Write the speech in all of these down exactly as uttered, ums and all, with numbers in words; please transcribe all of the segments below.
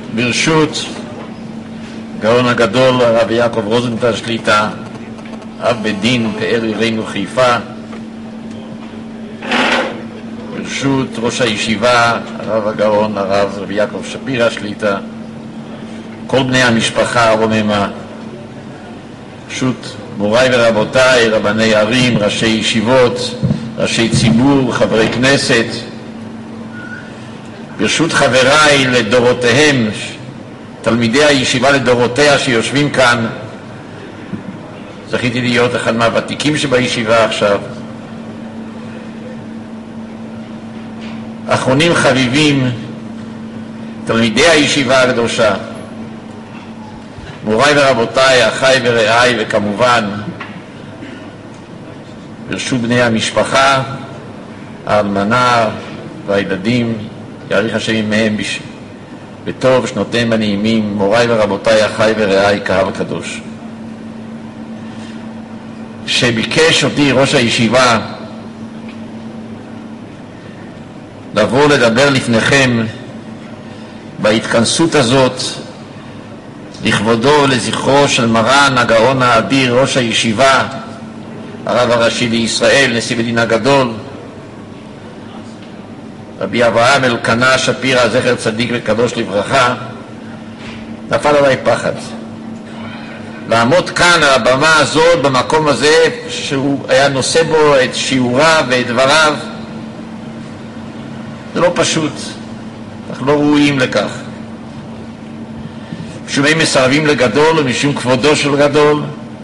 ברשות גאון הגדול הרב יעקב רוזנטל שליטה, אב בית דין פאר עירנו חיפה, ברשות ראש הישיבה הרב הגאון הרב רבי יעקב שפירא שליטה, כל בני המשפחה הרוממה, ברשות מוריי ורבותיי, רבני ערים, ראשי ישיבות, ראשי ציבור, חברי כנסת, ברשות חבריי לדורותיהם, תלמידי הישיבה לדורותיה שיושבים כאן, זכיתי להיות אחד מהוותיקים שבישיבה עכשיו, אחרונים חביבים, תלמידי הישיבה הקדושה, מוריי ורבותיי, אחיי ורעיי, וכמובן ברשות בני המשפחה, האלמנה והילדים, יאריך השם עמהם בש... בטוב שנותיהם הנעימים, מוריי ורבותיי, אחיי ורעיי, קהל קדוש. שביקש אותי ראש הישיבה לבוא לדבר לפניכם בהתכנסות הזאת לכבודו ולזכרו של מרן הגאון האדיר ראש הישיבה הרב הראשי לישראל, נשיא בית הדין הגדול רבי אברהם אלקנה שפירא זכר צדיק וקדוש לברכה, נפל עליי פחד לעמוד כאן על הבמה הזאת במקום הזה שהוא היה נושא בו את שיעוריו ואת דבריו. זה לא פשוט, אנחנו לא ראויים לכך. משום הם מסרבים לגדול ומשום כבודו של גדול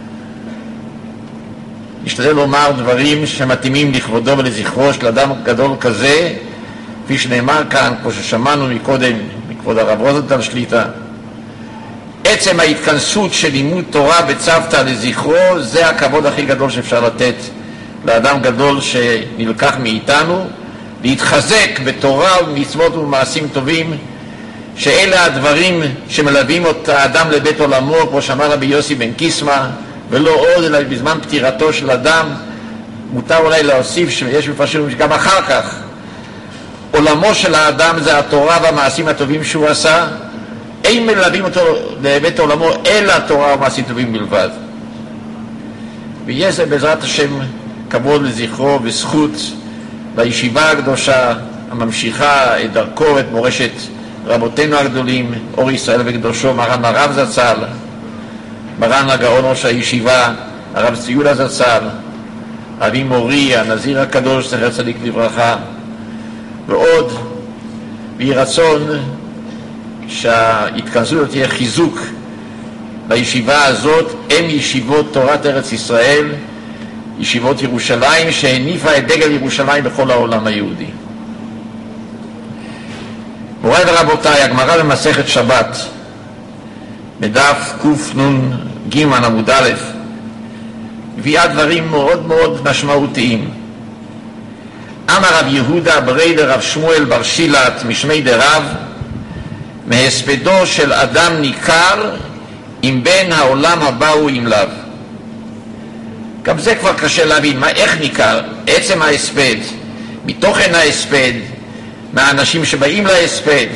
נשתדל לומר דברים שמתאימים לכבודו ולזכרו של אדם גדול כזה, כפי שנאמר כאן, כמו ששמענו מקודם מכבוד הרב רוזנטל שליטה. עצם ההתכנסות של לימוד תורה בצוותא לזכרו זה הכבוד הכי גדול שאפשר לתת לאדם גדול שנלקח מאיתנו, להתחזק בתורה ומצוות ומעשים טובים, שאלה הדברים שמלווים את האדם לבית עולמו, כמו שאמר רבי יוסי בן קיסמא, ולא עוד אלא בזמן פטירתו של אדם. מותר אולי להוסיף שיש מפרשים שגם אחר כך עולמו של האדם זה התורה והמעשים הטובים שהוא עשה, אין מלווים אותו לבית עולמו אלא התורה ומעשים טובים בלבד. ויהיה זה בעזרת השם כבוד לזכרו וזכות לישיבה הקדושה הממשיכה את דרכו ואת מורשת רבותינו הגדולים, אור ישראל וקדושו, מרן הרב זצ"ל, מרן הגאון ראש הישיבה הרב צבי יהודה זצ"ל, אבי מורי הנזיר הקדוש זכר צדיק לברכה, ועוד. ויהי רצון שההתכנסות תהיה חיזוק בישיבה הזאת, הם ישיבות תורת ארץ ישראל, ישיבות ירושלים שהניפה את דגל ירושלים בכל העולם היהודי. מוריי ורבותיי, הגמרא במסכת שבת בדף קנ"ג עמוד א' מביאה דברים מאוד מאוד משמעותיים. אמר רב יהודה ברי לרב שמואל בר שילת משמי דרב, מהספדו של אדם ניכר אם בין העולם הבא הוא אם לאו. גם זה כבר קשה להבין, מה, איך ניכר? עצם ההספד, מתוכן ההספד, מהאנשים שבאים להספד.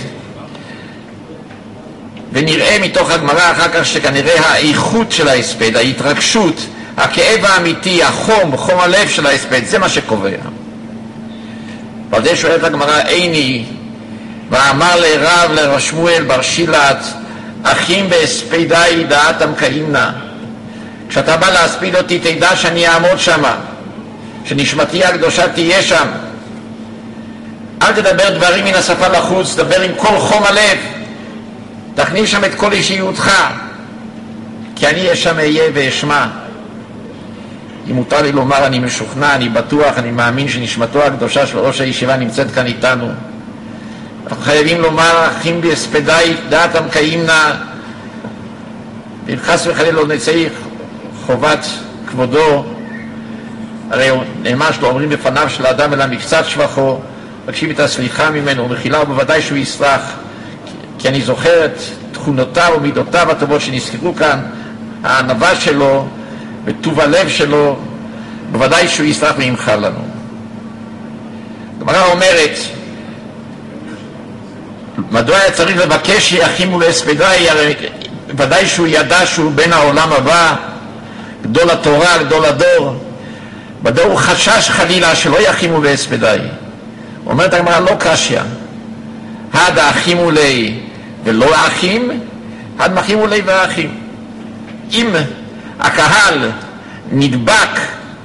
ונראה מתוך הגמרא אחר כך שכנראה האיכות של ההספד, ההתרגשות, הכאב האמיתי, החום, חום הלב של ההספד, זה מה שקובע. ועל זה שואלת הגמרא, איני, ואמר לרב לרב שמואל בר שילת, אחים בהספדי דעתם קיימנה. כשאתה בא להספיד אותי תדע שאני אעמוד שם, שנשמתי הקדושה תהיה שם. אל תדבר דברים מן השפה לחוץ, דבר עם כל חום הלב, תכניס שם את כל אישיותך, כי אני שם אהיה ואשמע. אם מותר לי לומר, אני משוכנע, אני בטוח, אני מאמין שנשמתו הקדושה של ראש הישיבה נמצאת כאן איתנו. אנחנו חייבים לומר, אחים בהספדי דעתם קיימנה, ואם חס וחלילה לא נצא חובת כבודו, הרי נאמר שלא אומרים בפניו של האדם אלא מקצת שבחו, מבקשים את הסליחה ממנו ומחילה, ובוודאי שהוא יסלח, כי אני זוכר את תכונותיו ומידותיו הטובות שנזכרו כאן, הענווה שלו וטוב הלב שלו, בוודאי שהוא יסלח וימחל לנו. הגמרא אומרת, מדוע היה צריך לבקש שיחימו להספדי? הרי ודאי שהוא ידע שהוא בן העולם הבא, גדול התורה, גדול הדור. מדוע הוא חשש חלילה שלא יחימו להספדי? אומרת הגמרא, לא קשיא. הד האחימו לי ולא האחים, הד מחימו לי והאחים. אם הקהל נדבק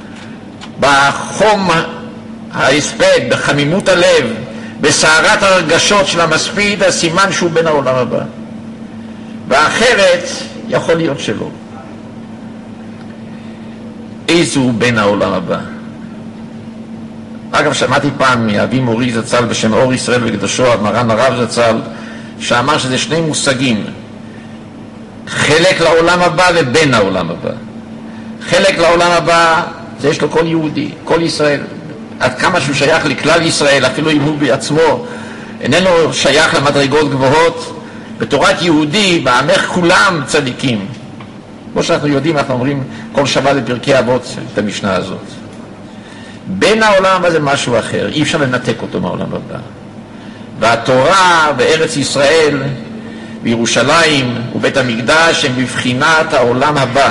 בחום ההספד, בחמימות הלב, בסערת הרגשות של המספיד, הסימן שהוא בן העולם הבא. ואחרת יכול להיות שלא. איזה הוא בן העולם הבא? אגב, שמעתי פעם מאבי מורי זצ"ל בשם אור ישראל וקדושו, מרן הרב זצ"ל, שאמר שזה שני מושגים, חלק לעולם הבא ובן העולם הבא. חלק לעולם הבא זה יש לו כל יהודי, כל ישראל, עד כמה שהוא שייך לכלל ישראל, אפילו אם הוא בעצמו איננו שייך למדרגות גבוהות. בתורת יהודי, בעמך כולם צדיקים. כמו שאנחנו יודעים, אנחנו אומרים כל שבת בפרקי אבות את המשנה הזאת. בין העולם הבא זה משהו אחר, אי אפשר לנתק אותו מהעולם הבא. והתורה בארץ ישראל, בירושלים ובית המקדש, הם בבחינת העולם הבא.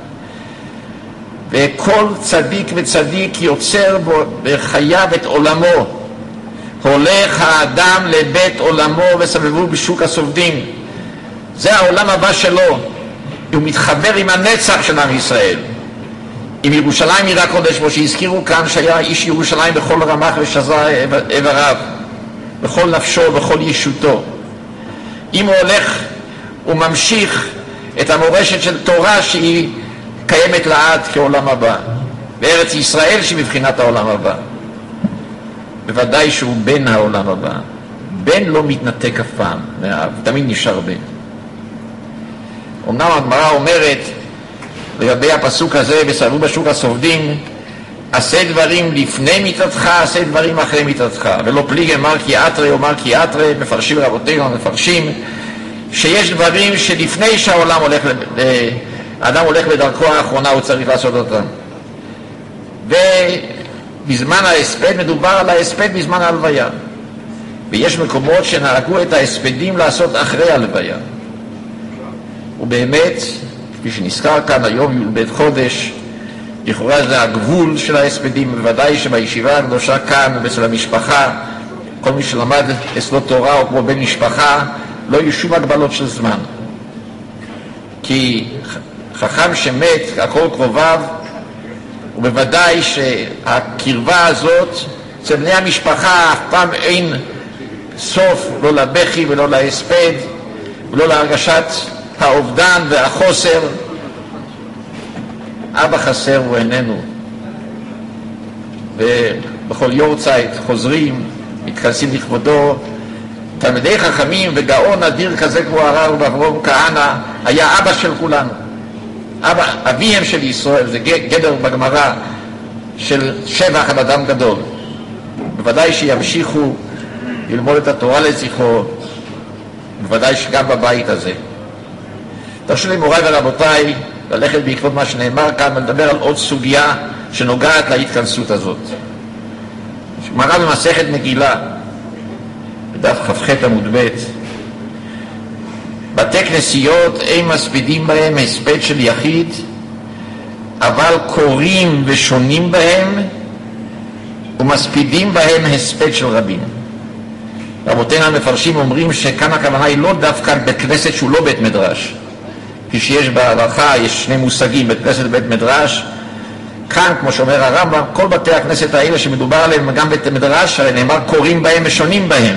וכל צדיק וצדיק יוצר בו וחייב את עולמו. הולך האדם לבית עולמו וסבבו בשוק הסובדים. זה העולם הבא שלו. הוא מתחבר עם הנצח של עם ישראל, עם ירושלים עיר הקודש, כמו שהזכירו כאן, שהיה איש ירושלים בכל רמ"ח ושזר איבריו, בכל נפשו, בכל ישותו. אם הוא הולך וממשיך את המורשת של תורה שהיא קיימת לעד כעולם הבא, בארץ ישראל שבבחינת העולם הבא, בוודאי שהוא בן העולם הבא. בן לא מתנתק אף פעם מהאב, תמיד נשאר בן. אמנם הגמרא אומרת לגבי הפסוק הזה, וסבבו בשוק הסובדים, עשה דברים לפני מיתתך, עשה דברים אחרי מיתתך, ולא פליגי מר כי אתרי או מר כי אתרי. מפרשים רבותינו מפרשים שיש דברים שלפני שהעולם הולך, האדם הולך בדרכו האחרונה, הוא צריך לעשות אותם. ובזמן ההספד מדובר על ההספד בזמן ההלוויה, ויש מקומות שנהגו את ההספדים לעשות אחרי ההלוויה. ובאמת, כפי שנזכר כאן היום י"ב חודש, לכאורה זה הגבול של ההספדים. בוודאי שבישיבה הקדושה כאן ואצל המשפחה, כל מי שלמד אצלו תורה או כמו בן משפחה, לא יהיו שום הגבלות של זמן, כי חכם שמת הכל קרוביו, ובוודאי שהקרבה הזאת אצל בני המשפחה אף פעם אין סוף, לא לבכי ולא להספד ולא להרגשת האובדן והחוסר. אבא חסר הוא איננו, ובכל יורצייט חוזרים, מתכנסים לכבודו. תלמידי חכמים וגאון אדיר כזה כמו הרב אברהם כהנא היה אבא של כולנו, אבא, אביהם של ישראל. זה גדר בגמרא של שבח על אדם גדול. בוודאי שימשיכו ללמוד את התורה לזכרו, בוודאי שגם בבית הזה. תרשו לי מוריי ורבותיי ללכת בעקבות מה שנאמר כאן ולדבר על עוד סוגיה שנוגעת להתכנסות הזאת. גמרא במסכת מגילה, בדף כ"ח עמוד ב': בתי כנסיות אין מספידים בהם הספד של יחיד, אבל קוראים ושונים בהם ומספידים בהם הספד של רבים. רבותינו המפרשים אומרים שכאן הכוונה היא לא דווקא בית כנסת שהוא לא בית מדרש, כי שיש בהלכה יש שני מושגים, בית כנסת ובית מדרש. כאן, כמו שאומר הרמב"ם, כל בתי הכנסת האלה שמדובר עליהם גם בית מדרש, הרי נאמר קוראים בהם ושונים בהם.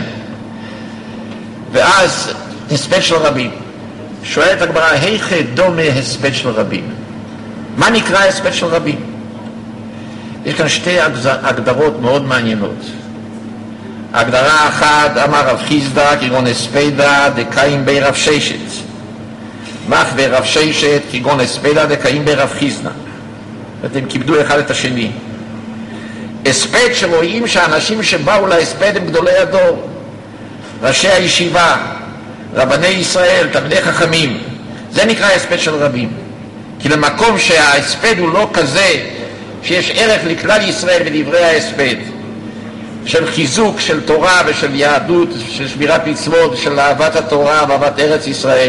ואז הספד של רבים. שואלת הגמרא, היכא דומה הספד של רבים? מה נקרא הספד של רבים? יש כאן שתי הגדרות מאוד מעניינות. הגדרה אחת, אמר רב חיסדא כגון הספדה דקאים בי רב ששת, מח ורב ששת כגון הספדה דקאים בי רב חיסדא. אתם כיבדו אחד את השני. הספד שרואים שהאנשים שבאו להספד הם גדולי הדור, ראשי הישיבה, רבני ישראל, תלמידי חכמים. זה נקרא הספד של רבים. כי למקום שההספד הוא לא כזה שיש ערך לכלל ישראל בדברי ההספד, של חיזוק של תורה ושל יהדות, של שמירת מצוות, של אהבת התורה ואהבת ארץ ישראל.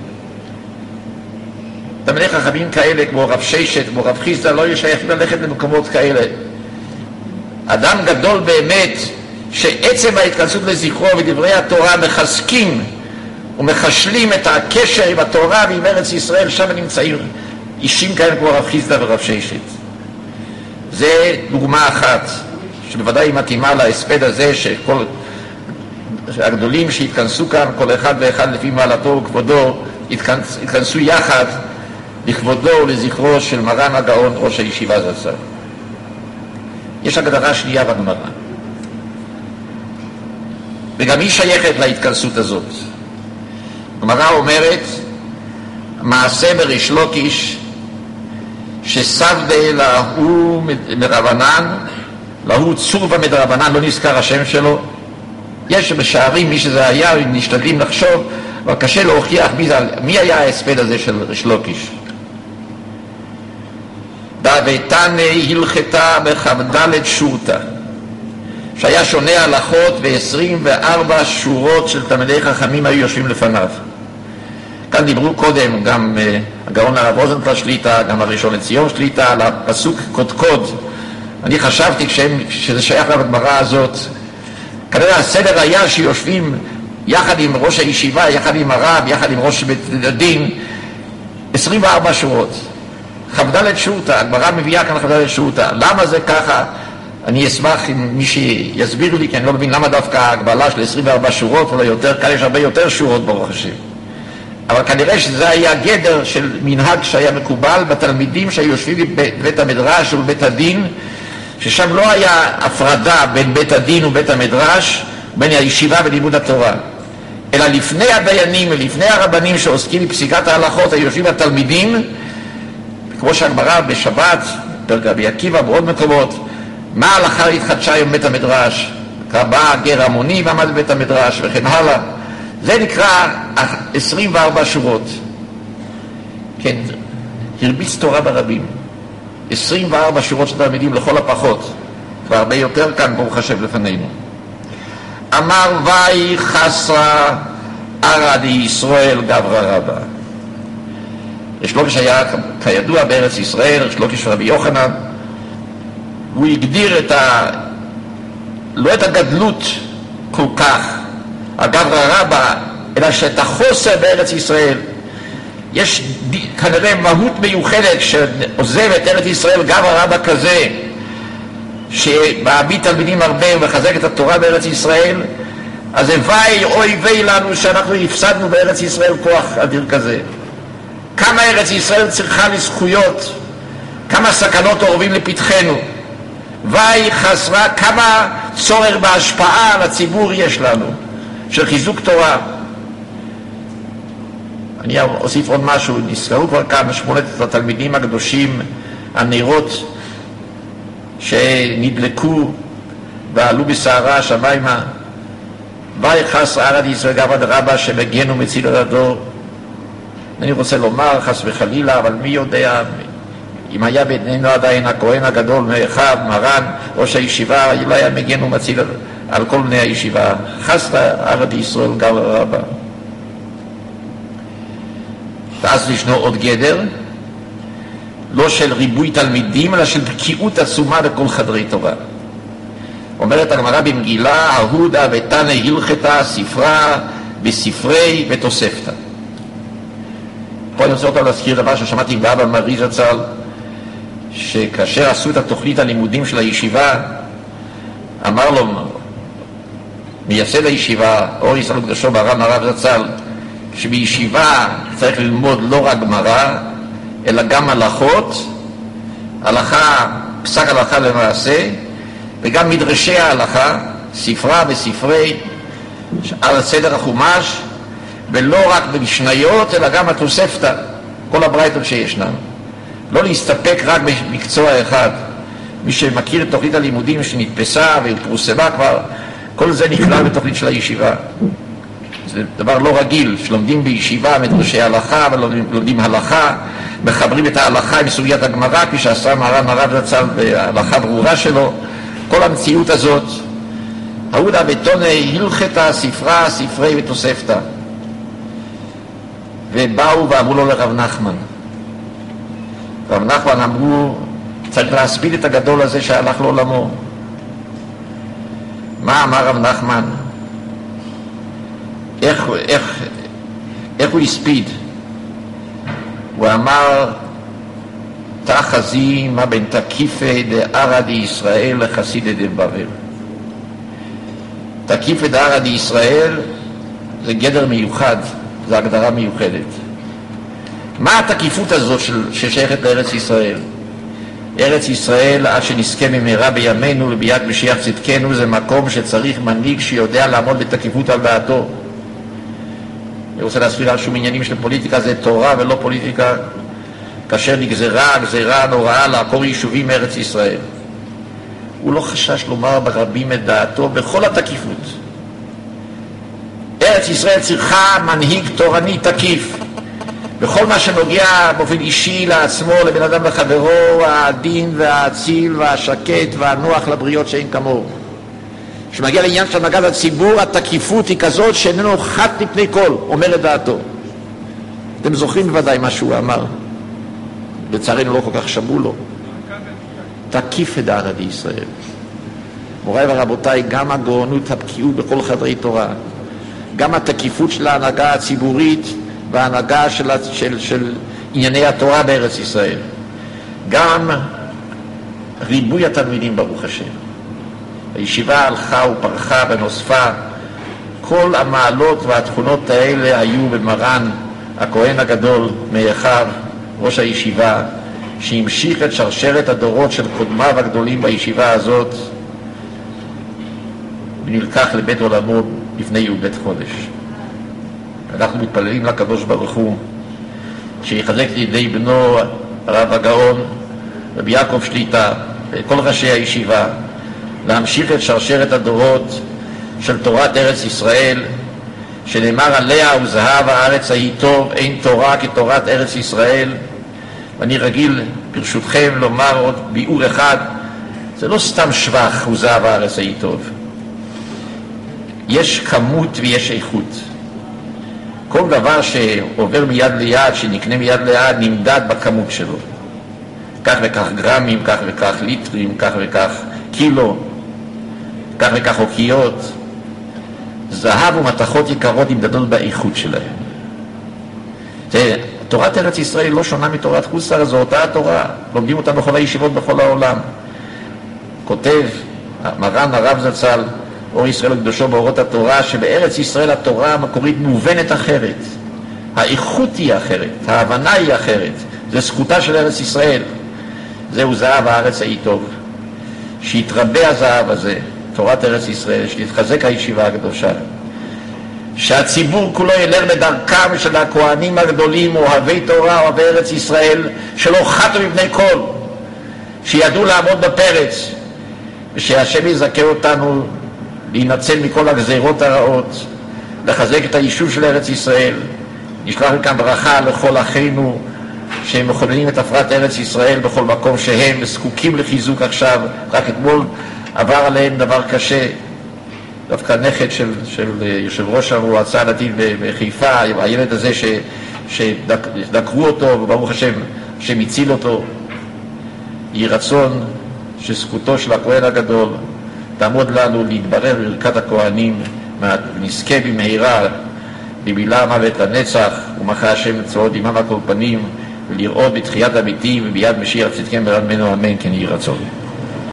תלמידי חכמים כאלה כמו רב ששת, כמו רב חיסדא, לא ישייכים ללכת למקומות כאלה. אדם גדול באמת, שעצם ההתכנסות לזכרו ודברי התורה מחזקים ומחשלים את הקשר עם התורה ועם ארץ ישראל, שם נמצאים אישים כאלה כמו רב חיסדא ורב ששת. זה דוגמה אחת שבוודאי מתאימה להספד הזה, שכל הגדולים שהתכנסו כאן, כל אחד ואחד לפי מעלתו וכבודו, התכנס, התכנסו יחד לכבודו ולזכרו של מרן הגאון ראש הישיבה זצ"ל. יש הגדרה שנייה בגמרא, וגם היא שייכת להתכנסות הזאת. הגמרא אומרת, מעשה בריש לוקיש שסבדה להוא מרבנן, להוא צורבה מדרבנן, לא נזכר השם שלו. יש בשערים מי שזה היה, נשתדלים לחשוב, אבל קשה להוכיח מי, זה, מי היה ההספד הזה של ריש לוקיש. דאבטנה הלכתה בכ"ד שורתא, שהיה שונה הלכות ב-עשרים וארבע שורות של תלמידי חכמים היו יושבים לפניו. כאן דיברו קודם גם uh, הגאון הרב רוזנטל שליטה, גם הראשון לציון שליטה, על הפסוק קודקוד. אני חשבתי כשהם, שזה שייך לגמרא הזאת, כנראה הסדר היה שיושבים יחד עם ראש הישיבה, יחד עם הרב, יחד עם ראש בית הדין, עשרים וארבע שורות. כ"ד שורתא, הגמרא מביאה כאן כ"ד שורתא. למה זה ככה? אני אשמח אם מי שיסביר לי, כי אני לא מבין למה דווקא ההגבלה של עשרים וארבע שורות, או יותר, כאן יש הרבה יותר שורות ברוך השם. אבל כנראה שזה היה גדר של מנהג שהיה מקובל בתלמידים שהיו יושבים בבית המדרש ובבית הדין, ששם לא היה הפרדה בין בית הדין ובית המדרש, בין הישיבה ולימוד התורה, אלא לפני הדיינים ולפני הרבנים שעוסקים בפסיקת ההלכות היו יושבים התלמידים, כמו שהגמרא בשבת, פרק רבי עקיבא, בעוד מקומות, מה ההלכה התחדשה עם בית המדרש, בא גר המוני ועמד בבית המדרש וכן הלאה. זה נקרא עשרים וארבע שורות. כן, הרביץ תורה ברבים. עשרים וארבע שורות של תלמידים לכל הפחות, והרבה יותר כאן ברוך השם לפנינו. אמר ואי חסרה ערא דישראל גברא רבא. ריש לוקיש היה כידוע בארץ ישראל, ריש לוקיש רבי יוחנן, הוא הגדיר את ה... לא את הגדלות כל כך, הגברא רבא, אלא שאת החוסר בארץ ישראל. יש כנראה מהות מיוחדת שעוזב את ארץ ישראל גברא רבא כזה, שמעמיד תלמידים הרבה ומחזק את התורה בארץ ישראל. אז הווי אוי ווי לנו שאנחנו הפסדנו בארץ ישראל כוח אדיר כזה. כמה ארץ ישראל צריכה לזכויות, כמה סכנות אורבים לפתחנו, ואי חסרה, כמה צורך בהשפעה על הציבור יש לנו של חיזוק תורה. אני אוסיף עוד משהו, נזכרו כבר כאן שמונת התלמידים הקדושים, הנרות שנדלקו ועלו בסערה השמיימה, ואי חסרה ערא דישראל גברא רבא שמגן ומציל את הדור. אני רוצה לומר חס וחלילה, אבל מי יודע, אם היה בינינו עדיין הכהן הגדול מאחיו, מרן, ראש הישיבה, לא היה מגן ומציל על כל בני הישיבה. חסרה ערא דישראל גברא רבא. ואז ישנו עוד גדר, לא של ריבוי תלמידים, אלא של בקיאות עצומה בכל חדרי תורה. אומרת הגמרא במגילה, ההודה ותנא הלכתה ספרה בספרי ותוספתא. פה אני רוצה אותם להזכיר דבר ששמעתי באבא מרי זצ"ל, שכאשר עשו את התוכנית הלימודים של הישיבה, אמר לו מייסד הישיבה, אור ישראל קדושו ברם הרב זצ"ל, שבישיבה צריך ללמוד לא רק גמרא, אלא גם הלכות, הלכה, פסק הלכה למעשה, וגם מדרשי ההלכה, ספרה וספרי, על סדר החומש, ולא רק במשניות, אלא גם התוספתא, כל הברייתות שישנם. לא להסתפק רק במקצוע אחד. מי שמכיר את תוכנית הלימודים שנתפסה ופורסמה כבר, כל זה נכלל בתוכנית של הישיבה. זה דבר לא רגיל, שלומדים בישיבה מדרשי ההלכה, ולומדים הלכה, מחברים את ההלכה עם סוגיית הגמרא, כפי שעשה מרן הרב זצ"ל בהלכה ברורה שלו. כל המציאות הזאת ההודה בתוני הלכתה ספרה ספרי ותוספתא. ובאו ואמרו לו לרב נחמן, רב נחמן אמרו, צריך להספיד את הגדול הזה שהלך לעולמו. מה אמר רב נחמן? איך, איך, איך הוא הספיד? הוא אמר, תחזי מה בין תקיפי דערא דישראל לחסידי דבבל. תקיפי דערא דישראל זה גדר מיוחד, זה הגדרה מיוחדת. מה התקיפות הזאת ששייכת לארץ ישראל? ארץ ישראל, עד שנזכה במהרה בימינו וביד משיח צדקנו, זה מקום שצריך מנהיג שיודע לעמוד בתקיפות על דעתו. אני רוצה להסביר על שום עניינים של פוליטיקה, זה תורה ולא פוליטיקה. כאשר נגזרה, גזירה נוראה לעקור יישובים מארץ ישראל, הוא לא חשש לומר ברבים את דעתו בכל התקיפות. ארץ ישראל צריכה מנהיג תורני תקיף בכל מה שנוגע באופן אישי לעצמו, לבן אדם לחברו, העדין והאציל והשקט והנוח לבריות שאין כמוהו. כשמגיע לעניין של הנהגת הציבור, התקיפות היא כזאת שאיננו חת מפני כל, אומר את דעתו. אתם זוכרים בוודאי מה שהוא אמר, לצערנו לא כל כך שמעו לו. תקיף את דערא דישראל. מוריי ורבותיי, גם הגאונות הבקיאות בכל חדרי תורה, גם התקיפות של ההנהגה הציבורית וההנהגה של, של, של ענייני התורה בארץ ישראל, גם ריבוי התלמידים ברוך השם, הישיבה הלכה ופרחה ונוספה, כל המעלות והתכונות האלה היו במרן הכהן הגדול מאחיו ראש הישיבה, שהמשיך את שרשרת הדורות של קודמיו הגדולים בישיבה הזאת ונלקח לבית עולמו לפני י"ב חודש. אנחנו מתפללים לקדוש ברוך הוא שיחזק לידי בנו הרב הגאון רבי יעקב שליט"א וכל ראשי הישיבה להמשיך את שרשרת הדורות של תורת ארץ ישראל, שנאמר עליה וזהב הארץ ההיא טוב, אין תורה כתורת ארץ ישראל. ואני רגיל ברשותכם לומר עוד ביאור אחד, זה לא סתם שבח וזהב הארץ ההיא טוב, יש כמות ויש איכות. כל דבר שעובר מיד ליד, שנקנה מיד ליד, נמדד בכמות שלו, כך וכך גרמים, כך וכך ליטרים, כך וכך קילו, כך וכך אוקיות. זהב ומתכות יקרות נמדדות באיכות שלהם. זה, תורת ארץ ישראל לא שונה מתורת חוץ לארץ, זו אותה התורה, לומדים אותה בכל הישיבות בכל העולם. כותב מרן הרב זצ"ל אור ישראל הקדושו באורות התורה, שבארץ ישראל התורה המקורית מובנת אחרת, האיכות היא אחרת, ההבנה היא אחרת. זה זכותה של ארץ ישראל. זהו זהב הארץ ההיא טוב, שיתרבה הזהב הזה, תורת ארץ ישראל, שתתחזק הישיבה הקדושה, שהציבור כולו ילך בדרכם של הכהנים הגדולים, אוהבי תורה, אוהבי ארץ ישראל, שלא חטאו מפני כל, שידעו לעמוד בפרץ, ושהשם יזכה אותנו להינצל מכל הגזירות הרעות, לחזק את היישוב של ארץ ישראל. נשלח מכאן ברכה לכל אחינו שהם מכוננים את הפרט ארץ ישראל בכל מקום שהם, וזקוקים לחיזוק עכשיו. רק אתמול עבר עליהם דבר קשה, דווקא נכד של, של יושב ראש המועצה הדתית בחיפה, הילד הזה ש, שדקרו אותו, וברוך השם השם הציל אותו. יהי רצון שזכותו של הכהן הגדול תעמוד לנו להתברר בברכת הכהנים, ונזכה במהרה בבילה מוות לנצח, ומחה השם לצעוד עמם על כל פנים, ולראות בתחיית המתים וביד משיח צדקנו ברבנו אמן כן יהי רצון.